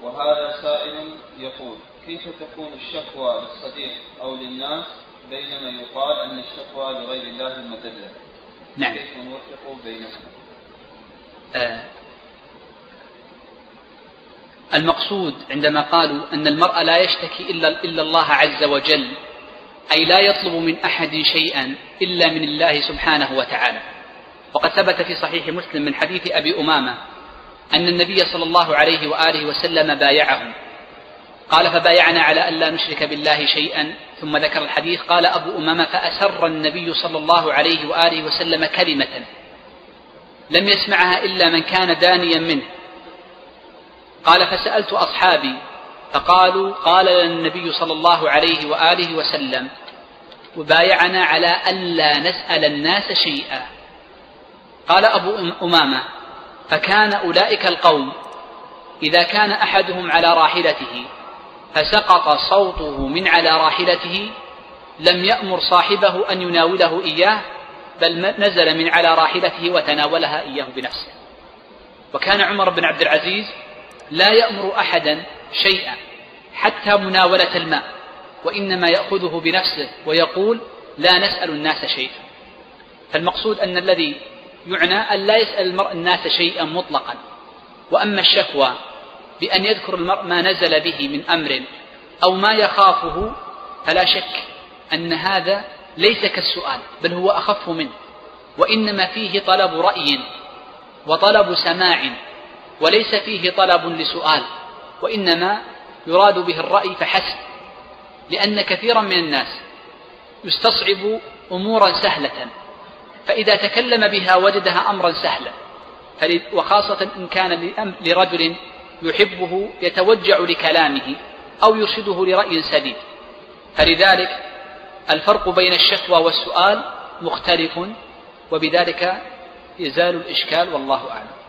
وهذا سائل يقول: كيف تكون الشكوى للصديق أو للناس بينما يقال أن الشكوى لغير الله المدلة؟ نعم. كيف نوفق بينهما؟ المقصود عندما قالوا أن المرء لا يشتكي إلا الله عز وجل، أي لا يطلب من أحد شيئا إلا من الله سبحانه وتعالى. وقد ثبت في صحيح مسلم من حديث أبي أمامة أن النبي صلى الله عليه وآله وسلم بايعهم، قال: فبايعنا على أن لا نشرك بالله شيئا، ثم ذكر الحديث. قال أبو أمامة: فأسر النبي صلى الله عليه وآله وسلم كلمة لم يسمعها إلا من كان دانيا منه. قال: فسألت أصحابي فقالوا: قال لنا النبي صلى الله عليه وآله وسلم: وبايعنا على أن لا نسأل الناس شيئا. قال أبو أمامة: فكان أولئك القوم إذا كان أحدهم على راحلته فسقط صوته من على راحلته لم يأمر صاحبه أن يناوله إياه، بل نزل من على راحلته وتناولها إياه بنفسه. وكان عمر بن عبد العزيز لا يأمر أحدا شيئا حتى مناولة الماء، وإنما يأخذه بنفسه ويقول: لا نسأل الناس شيئا. فالمقصود أن الذي يعنى أن لا يسأل المرء الناس شيئا مطلقا. وأما الشكوى بأن يذكر المرء ما نزل به من أمر أو ما يخافه، فلا شك أن هذا ليس كالسؤال، بل هو أخف منه، وإنما فيه طلب رأي وطلب سماع، وليس فيه طلب لسؤال، وإنما يراد به الرأي فحسب. لأن كثيرا من الناس يستصعب أمورا سهلة، فإذا تكلم بها وجدها أمرا سهلا، وخاصة إن كان لرجل يحبه يتوجع لكلامه أو يرشده لرأي سديد. فلذلك الفرق بين الشكوى والسؤال مختلف، وبذلك يزال الإشكال، والله أعلم.